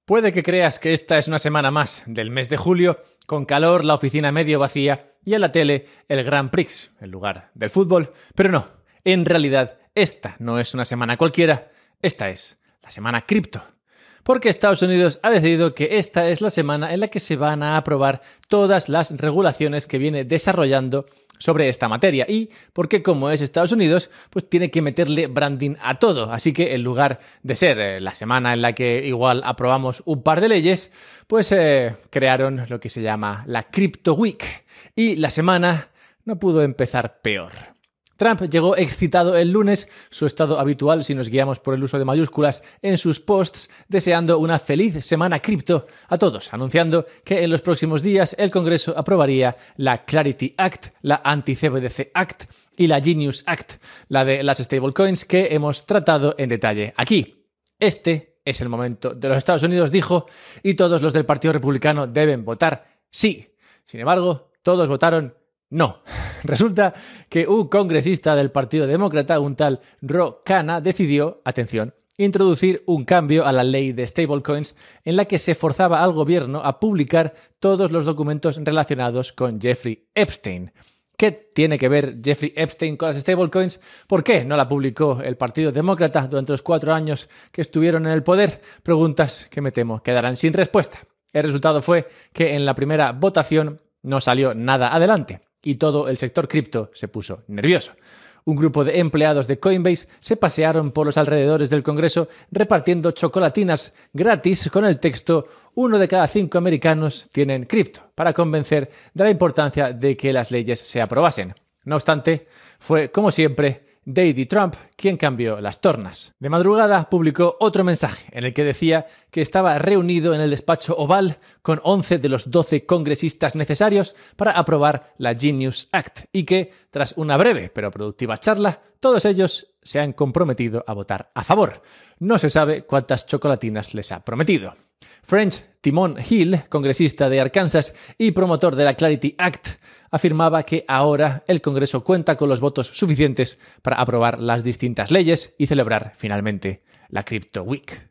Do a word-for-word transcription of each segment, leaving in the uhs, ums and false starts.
Puede que creas que esta es una semana más del mes de julio, con calor, la oficina medio vacía y en la tele el Grand Prix, en lugar del fútbol, pero no, en realidad esta no es una semana cualquiera, esta es la semana cripto. Porque Estados Unidos ha decidido que esta es la semana en la que se van a aprobar todas las regulaciones que viene desarrollando sobre esta materia y porque como es Estados Unidos, pues tiene que meterle branding a todo. Así que en lugar de ser eh, la semana en la que igual aprobamos un par de leyes, pues eh, crearon lo que se llama la Crypto Week y la semana no pudo empezar peor. Trump llegó excitado el lunes, su estado habitual si nos guiamos por el uso de mayúsculas en sus posts, deseando una feliz semana cripto a todos, anunciando que en los próximos días el Congreso aprobaría la Clarity Act, la Anti-C B D C Act y la Genius Act, la de las stablecoins que hemos tratado en detalle aquí. Este es el momento de los Estados Unidos, dijo, y todos los del Partido Republicano deben votar sí. Sin embargo, todos votaron no. Resulta que un congresista del Partido Demócrata, un tal Ro Khanna, decidió, atención, introducir un cambio a la ley de stablecoins en la que se forzaba al gobierno a publicar todos los documentos relacionados con Jeffrey Epstein. ¿Qué tiene que ver Jeffrey Epstein con las stablecoins? ¿Por qué no la publicó el Partido Demócrata durante los cuatro años que estuvieron en el poder? Preguntas que me temo quedarán sin respuesta. El resultado fue que en la primera votación no salió nada adelante y todo el sector cripto se puso nervioso. Un grupo de empleados de Coinbase se pasearon por los alrededores del Congreso repartiendo chocolatinas gratis con el texto «Uno de cada cinco americanos tienen cripto», para convencer de la importancia de que las leyes se aprobasen. No obstante, fue, como siempre, Daddy Trump quien cambió las tornas. De madrugada publicó otro mensaje en el que decía que estaba reunido en el despacho Oval con once de los doce congresistas necesarios para aprobar la Genius Act y que, tras una breve pero productiva charla, todos ellos se han comprometido a votar a favor. No se sabe cuántas chocolatinas les ha prometido. French Timon Hill, congresista de Arkansas y promotor de la Clarity Act, afirmaba que ahora el Congreso cuenta con los votos suficientes para aprobar las distintas leyes y celebrar finalmente la Crypto Week.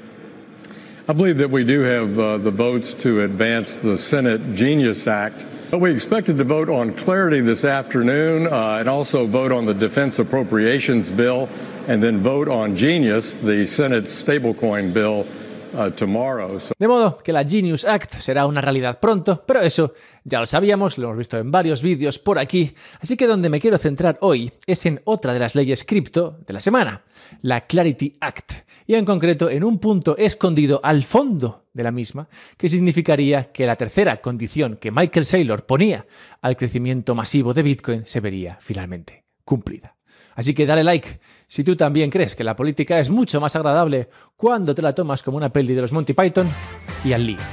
I believe that we do have uh, the votes to advance the Senate Genius Act. We expected to vote on Clarity this afternoon uh, and also vote on the Defense Appropriations Bill and then vote on Genius, the Senate stablecoin bill, Uh, tomorrow. So... De modo que la Genius Act será una realidad pronto, pero eso ya lo sabíamos, lo hemos visto en varios vídeos por aquí, así que donde me quiero centrar hoy es en otra de las leyes cripto de la semana, la Clarity Act, y en concreto en un punto escondido al fondo de la misma, que significaría que la tercera condición que Michael Saylor ponía al crecimiento masivo de Bitcoin se vería finalmente cumplida. Así que dale like si tú también crees que la política es mucho más agradable cuando te la tomas como una peli de los Monty Python y al lío.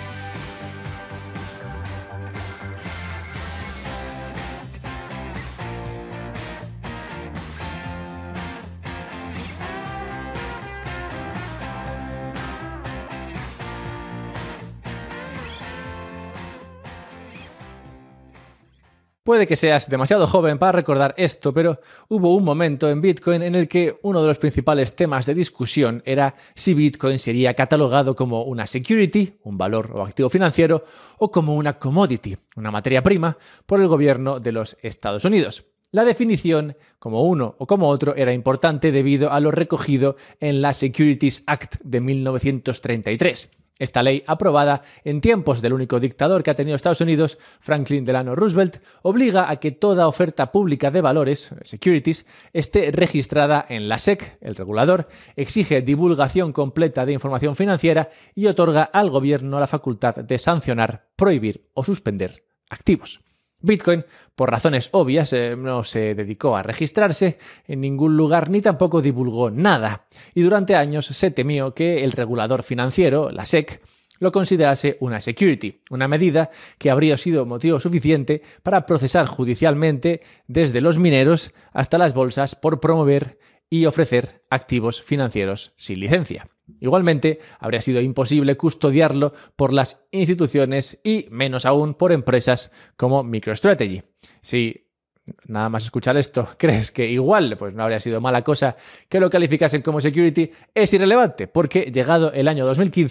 Puede que seas demasiado joven para recordar esto, pero hubo un momento en Bitcoin en el que uno de los principales temas de discusión era si Bitcoin sería catalogado como una security, un valor o activo financiero, o como una commodity, una materia prima, por el gobierno de los Estados Unidos. La definición, como uno o como otro, era importante debido a lo recogido en la Securities Act de mil novecientos treinta y tres. Esta ley, aprobada en tiempos del único dictador que ha tenido Estados Unidos, Franklin Delano Roosevelt, obliga a que toda oferta pública de valores, securities, esté registrada en la S E C, el regulador, exige divulgación completa de información financiera y otorga al gobierno la facultad de sancionar, prohibir o suspender activos. Bitcoin, por razones obvias, eh, no se dedicó a registrarse en ningún lugar ni tampoco divulgó nada. Y durante años se temió que el regulador financiero, la S E C, lo considerase una security, una medida que habría sido motivo suficiente para procesar judicialmente desde los mineros hasta las bolsas por promover y ofrecer activos financieros sin licencia. Igualmente, habría sido imposible custodiarlo por las instituciones y, menos aún, por empresas como MicroStrategy. Si, nada más escuchar esto, crees que igual pues no habría sido mala cosa que lo calificasen como security, es irrelevante, porque llegado el año dos mil quince,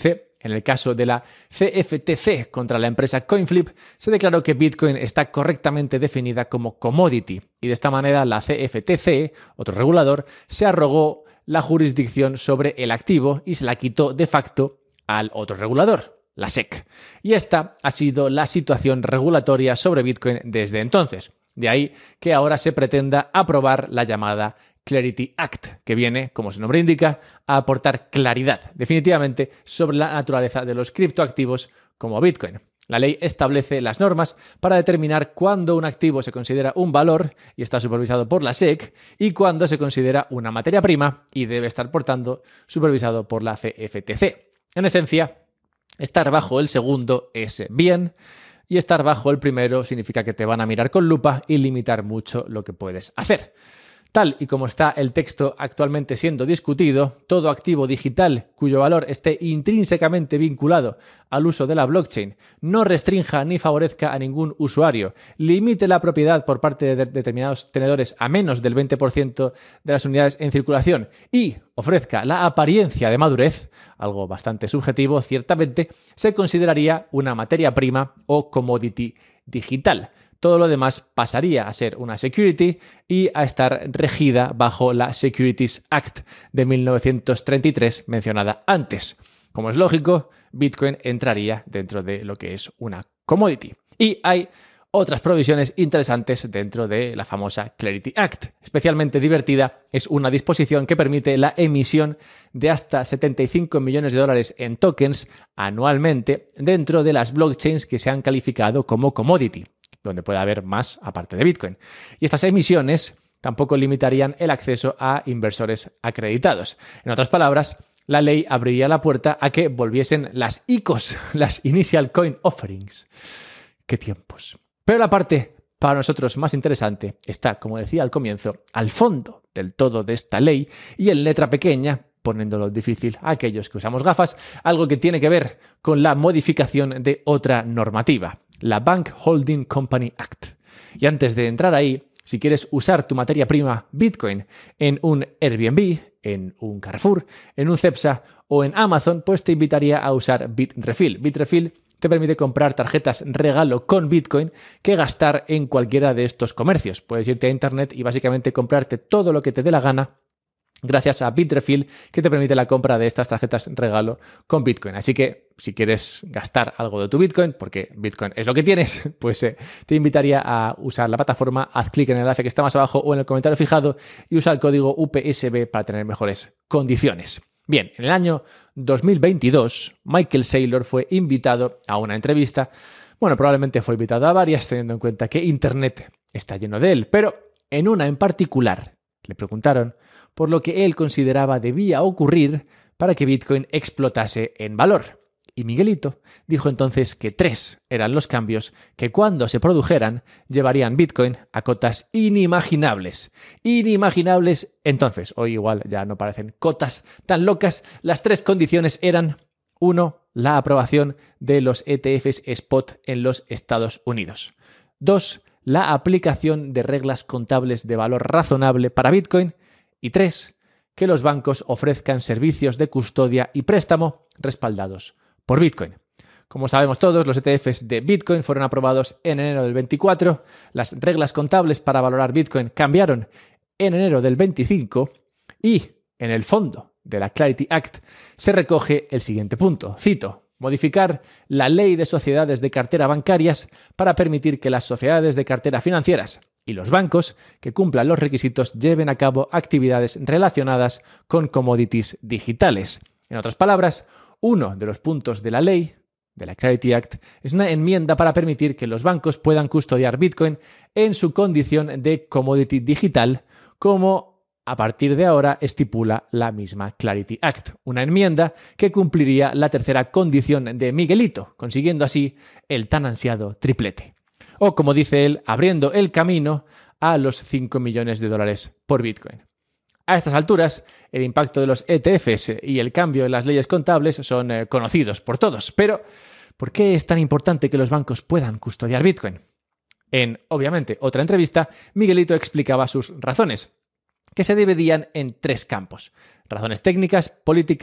En el caso de la C F T C contra la empresa Coinflip, se declaró que Bitcoin está correctamente definida como commodity y de esta manera la C F T C, otro regulador, se arrogó la jurisdicción sobre el activo y se la quitó de facto al otro regulador, la S E C. Y esta ha sido la situación regulatoria sobre Bitcoin desde entonces. De ahí que ahora se pretenda aprobar la llamada Clarity Act, que viene, como su nombre indica, a aportar claridad, definitivamente, sobre la naturaleza de los criptoactivos como Bitcoin. La ley establece las normas para determinar cuándo un activo se considera un valor y está supervisado por la S E C y cuándo se considera una materia prima y debe estar, por tanto, supervisado por la C F T C. En esencia, estar bajo el segundo es bien y estar bajo el primero significa que te van a mirar con lupa y limitar mucho lo que puedes hacer. Tal y como está el texto actualmente siendo discutido, todo activo digital cuyo valor esté intrínsecamente vinculado al uso de la blockchain no restrinja ni favorezca a ningún usuario, limite la propiedad por parte de determinados tenedores a menos del veinte por ciento de las unidades en circulación y ofrezca la apariencia de madurez, algo bastante subjetivo ciertamente, se consideraría una materia prima o commodity digital. Todo lo demás pasaría a ser una security y a estar regida bajo la Securities Act de mil novecientos treinta y tres mencionada antes. Como es lógico, Bitcoin entraría dentro de lo que es una commodity. Y hay otras provisiones interesantes dentro de la famosa Clarity Act. Especialmente divertida es una disposición que permite la emisión de hasta setenta y cinco millones de dólares en tokens anualmente dentro de las blockchains que se han calificado como commodity, donde puede haber más aparte de Bitcoin. Y estas emisiones tampoco limitarían el acceso a inversores acreditados. En otras palabras, la ley abriría la puerta a que volviesen las I C Os, las Initial Coin Offerings. ¡Qué tiempos! Pero la parte para nosotros más interesante está, como decía al comienzo, al fondo del todo de esta ley y en letra pequeña, poniéndolo difícil a aquellos que usamos gafas, algo que tiene que ver con la modificación de otra normativa, la Bank Holding Company Act. Y antes de entrar ahí, si quieres usar tu materia prima Bitcoin en un Airbnb, en un Carrefour, en un Cepsa o en Amazon, pues te invitaría a usar Bitrefill. Bitrefill te permite comprar tarjetas regalo con Bitcoin que gastar en cualquiera de estos comercios. Puedes irte a internet y básicamente comprarte todo lo que te dé la gana gracias a Bitrefill, que te permite la compra de estas tarjetas regalo con Bitcoin. Así que si quieres gastar algo de tu Bitcoin, porque Bitcoin es lo que tienes, pues eh, te invitaría a usar la plataforma. Haz clic en el enlace que está más abajo o en el comentario fijado y usa el código U P S B para tener mejores condiciones. Bien, en el año dos mil veintidós, Michael Saylor fue invitado a una entrevista. Bueno, probablemente fue invitado a varias, teniendo en cuenta que Internet está lleno de él, pero en una en particular le preguntaron por lo que él consideraba debía ocurrir para que Bitcoin explotase en valor. Y Miguelito dijo entonces que tres eran los cambios que cuando se produjeran llevarían Bitcoin a cotas inimaginables. Inimaginables entonces, hoy igual ya no parecen cotas tan locas. Las tres condiciones eran: uno, la aprobación de los E T Fs Spot en los Estados Unidos. dos, la aplicación de reglas contables de valor razonable para Bitcoin. Y tres, que los bancos ofrezcan servicios de custodia y préstamo respaldados por Bitcoin. Como sabemos todos, los E T Fs de Bitcoin fueron aprobados en enero del veinticuatro, las reglas contables para valorar Bitcoin cambiaron en enero del veinticinco y en el fondo de la Clarity Act se recoge el siguiente punto, cito: modificar la ley de sociedades de cartera bancarias para permitir que las sociedades de cartera financieras y los bancos que cumplan los requisitos lleven a cabo actividades relacionadas con commodities digitales. En otras palabras, uno de los puntos de la ley, de la Clarity Act, es una enmienda para permitir que los bancos puedan custodiar Bitcoin en su condición de commodity digital, como a partir de ahora estipula la misma Clarity Act. Una enmienda que cumpliría la tercera condición de Miguelito, consiguiendo así el tan ansiado triplete. O, como dice él, abriendo el camino a los cinco millones de dólares por Bitcoin. A estas alturas, el impacto de los E T Fs y el cambio en las leyes contables son eh, conocidos por todos. Pero, ¿por qué es tan importante que los bancos puedan custodiar Bitcoin? En, obviamente, otra entrevista, Miguelito explicaba sus razones, que se dividían en tres campos: razones técnicas, políticas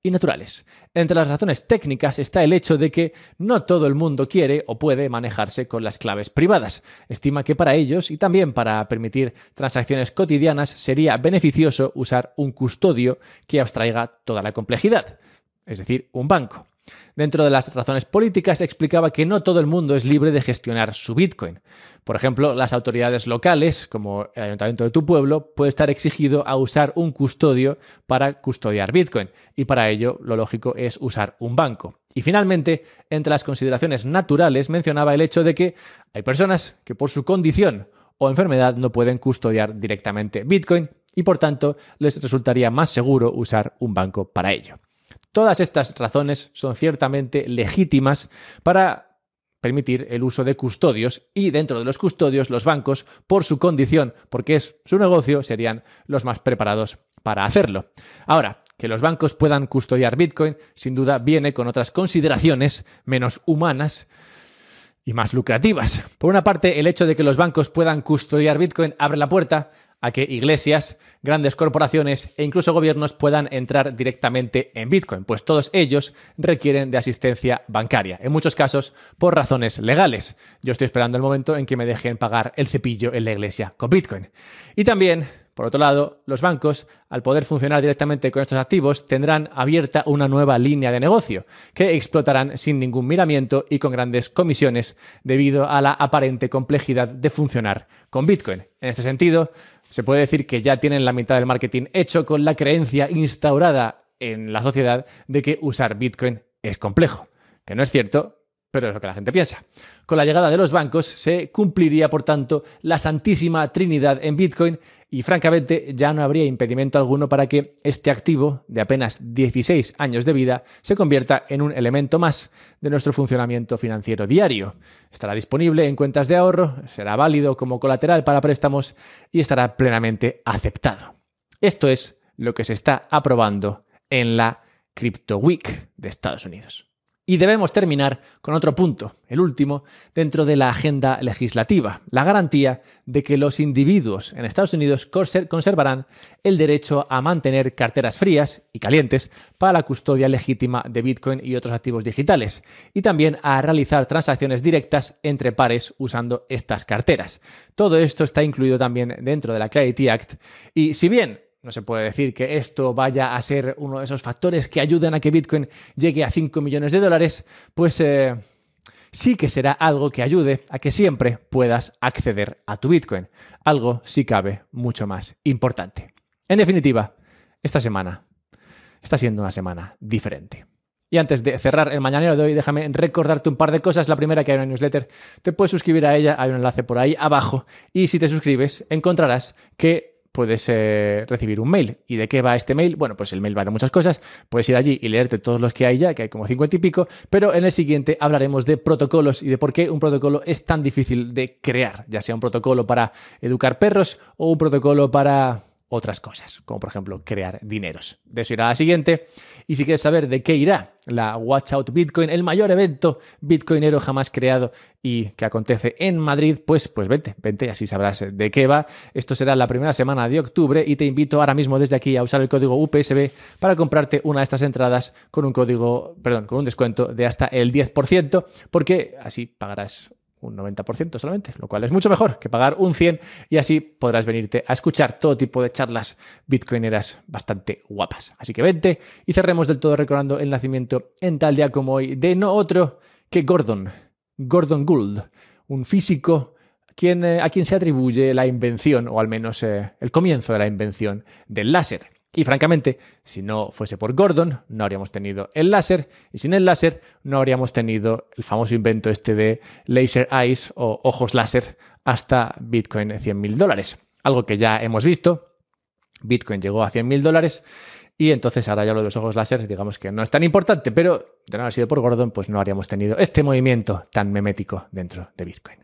y naturales. Entre las razones técnicas está el hecho de que no todo el mundo quiere o puede manejarse con las claves privadas. Estima que para ellos y también para permitir transacciones cotidianas sería beneficioso usar un custodio que abstraiga toda la complejidad, es decir, un banco. Dentro de las razones políticas explicaba que no todo el mundo es libre de gestionar su Bitcoin. Por ejemplo, las autoridades locales, como el ayuntamiento de tu pueblo, puede estar exigido a usar un custodio para custodiar Bitcoin, y para ello lo lógico es usar un banco. Y finalmente, entre las consideraciones naturales mencionaba el hecho de que hay personas que por su condición o enfermedad no pueden custodiar directamente Bitcoin y por tanto les resultaría más seguro usar un banco para ello. Todas estas razones son ciertamente legítimas para permitir el uso de custodios y dentro de los custodios los bancos, por su condición, porque es su negocio, serían los más preparados para hacerlo. Ahora, que los bancos puedan custodiar Bitcoin sin duda viene con otras consideraciones menos humanas y más lucrativas. Por una parte, el hecho de que los bancos puedan custodiar Bitcoin abre la puerta a que iglesias, grandes corporaciones e incluso gobiernos puedan entrar directamente en Bitcoin, pues todos ellos requieren de asistencia bancaria, en muchos casos por razones legales. Yo estoy esperando el momento en que me dejen pagar el cepillo en la iglesia con Bitcoin. Y también, por otro lado, los bancos, al poder funcionar directamente con estos activos, tendrán abierta una nueva línea de negocio que explotarán sin ningún miramiento y con grandes comisiones debido a la aparente complejidad de funcionar con Bitcoin. En este sentido, se puede decir que ya tienen la mitad del marketing hecho con la creencia instaurada en la sociedad de que usar Bitcoin es complejo. Que no es cierto, pero es lo que la gente piensa. Con la llegada de los bancos se cumpliría, por tanto, la santísima trinidad en Bitcoin y, francamente, ya no habría impedimento alguno para que este activo, de apenas dieciséis años de vida, se convierta en un elemento más de nuestro funcionamiento financiero diario. Estará disponible en cuentas de ahorro, será válido como colateral para préstamos y estará plenamente aceptado. Esto es lo que se está aprobando en la Crypto Week de Estados Unidos. Y debemos terminar con otro punto, el último, dentro de la agenda legislativa, la garantía de que los individuos en Estados Unidos conservarán el derecho a mantener carteras frías y calientes para la custodia legítima de Bitcoin y otros activos digitales, y también a realizar transacciones directas entre pares usando estas carteras. Todo esto está incluido también dentro de la Clarity Act, y si bien no se puede decir que esto vaya a ser uno de esos factores que ayuden a que Bitcoin llegue a cinco millones de dólares, pues eh, sí que será algo que ayude a que siempre puedas acceder a tu Bitcoin. Algo, si cabe, mucho más importante. En definitiva, esta semana está siendo una semana diferente. Y antes de cerrar el mañanero de hoy, déjame recordarte un par de cosas. La primera, que hay una newsletter, te puedes suscribir a ella, hay un enlace por ahí abajo. Y si te suscribes, encontrarás que puedes eh, recibir un mail. ¿Y de qué va este mail? Bueno, pues el mail va de muchas cosas. Puedes ir allí y leerte todos los que hay ya, que hay como cincuenta y pico, pero en el siguiente hablaremos de protocolos y de por qué un protocolo es tan difícil de crear, ya sea un protocolo para educar perros o un protocolo para otras cosas, como por ejemplo crear dineros. De eso irá la siguiente. Y si quieres saber de qué irá la Watch Out Bitcoin, el mayor evento bitcoinero jamás creado y que acontece en Madrid, pues, pues vente, vente y así sabrás de qué va. Esto será la primera semana de octubre y te invito ahora mismo desde aquí a usar el código U P S B para comprarte una de estas entradas con un código, perdón, con un descuento de hasta el diez por ciento, porque así pagarás un noventa por ciento solamente, lo cual es mucho mejor que pagar un cien por ciento y así podrás venirte a escuchar todo tipo de charlas bitcoineras bastante guapas. Así que vente y cerremos del todo recordando el nacimiento en tal día como hoy de no otro que Gordon, Gordon Gould, un físico quien, eh, a quien se atribuye la invención, o al menos eh, el comienzo de la invención del láser. Y francamente, si no fuese por Gordon, no habríamos tenido el láser, y sin el láser no habríamos tenido el famoso invento este de laser eyes o ojos láser hasta Bitcoin cien mil dólares. Algo que ya hemos visto. Bitcoin llegó a cien mil dólares y entonces ahora ya lo de los ojos láser, digamos que no es tan importante, pero de no haber sido por Gordon, pues no habríamos tenido este movimiento tan memético dentro de Bitcoin.